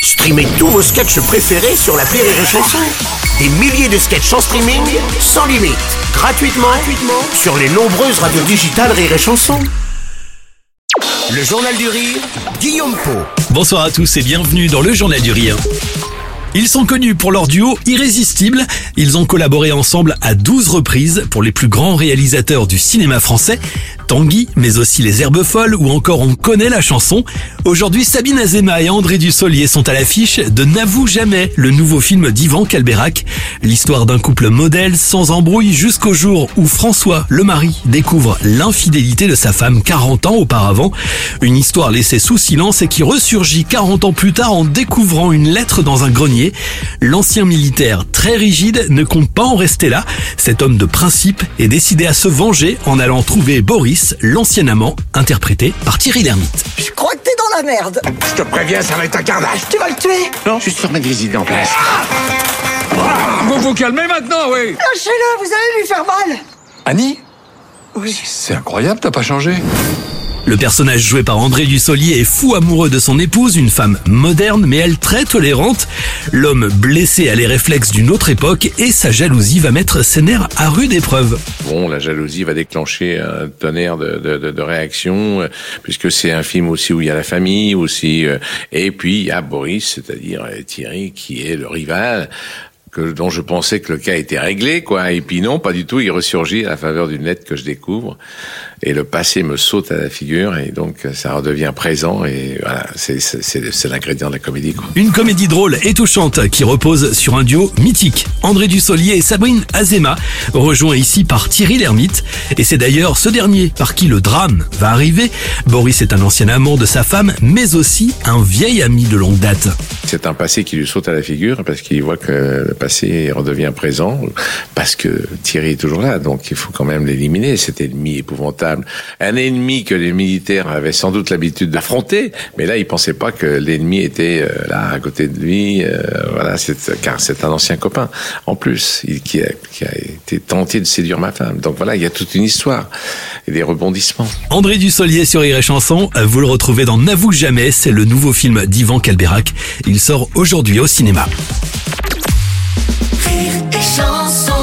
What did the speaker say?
Streamez tous vos sketchs préférés sur l'appli Rire et Chanson. Des milliers de sketchs en streaming, sans limite, gratuitement sur les nombreuses radios digitales Rire et Chanson. Le Journal du Rire, Guillaume Pau. Bonsoir à tous et bienvenue dans le Journal du Rire. Ils sont connus pour leur duo irrésistible. Ils ont collaboré ensemble à 12 reprises pour les plus grands réalisateurs du cinéma français. Tanguy, mais aussi Les Herbes Folles ou encore On connaît la chanson. Aujourd'hui, Sabine Azéma et André Dussolier sont à l'affiche de N'avoue jamais, le nouveau film d'Yvan Calbeyrac. L'histoire d'un couple modèle sans embrouille jusqu'au jour où François, le mari, découvre l'infidélité de sa femme 40 ans auparavant. Une histoire laissée sous silence et qui ressurgit 40 ans plus tard en découvrant une lettre dans un grenier. L'ancien militaire très rigide ne compte pas en rester là. Cet homme de principe est décidé à se venger en allant trouver Boris, l'ancien amant, interprété par Thierry Lhermitte. Je crois que t'es dans la merde. Je te préviens, ça va être un carnage. Tu vas le tuer. Non, juste remettre les idées en place. Vous vous calmez maintenant, oui. Lâchez-le, vous allez lui faire mal. Annie? Oui. C'est incroyable, t'as pas changé. Le personnage joué par André Dussolier est fou amoureux de son épouse, une femme moderne mais elle très tolérante. L'homme blessé a les réflexes d'une autre époque et sa jalousie va mettre ses nerfs à rude épreuve. Bon, la jalousie va déclencher un tonnerre de réactions, puisque c'est un film aussi où il y a la famille, aussi, et puis il y a Boris, c'est-à-dire Thierry, qui est le rival, dont je pensais que le cas était réglé, quoi. Et puis non, pas du tout, il ressurgit à la faveur d'une lettre que je découvre. Et le passé me saute à la figure, et donc ça redevient présent, et voilà, c'est l'ingrédient de la comédie, quoi. Une comédie drôle et touchante qui repose sur un duo mythique. André Dussolier et Sabine Azéma, rejoints ici par Thierry Lhermitte. Et c'est d'ailleurs ce dernier par qui le drame va arriver. Boris est un ancien amant de sa femme, mais aussi un vieil ami de longue date. C'est un passé qui lui saute à la figure, parce qu'il voit que le passé redevient présent, parce que Thierry est toujours là, donc il faut quand même l'éliminer, cet ennemi épouvantable. Un ennemi que les militaires avaient sans doute l'habitude d'affronter, mais là, ils pensaient pas que l'ennemi était là, à côté de lui, voilà, car c'est un ancien copain, en plus, qui a été tenté de séduire ma femme. Donc voilà, il y a toute une histoire, et des rebondissements. André Dussolier sur Rire et Chanson, vous le retrouvez dans N'avoue jamais, c'est le nouveau film d'Yvan Calbeyrac. Il sort aujourd'hui au cinéma. Rire et Chanson.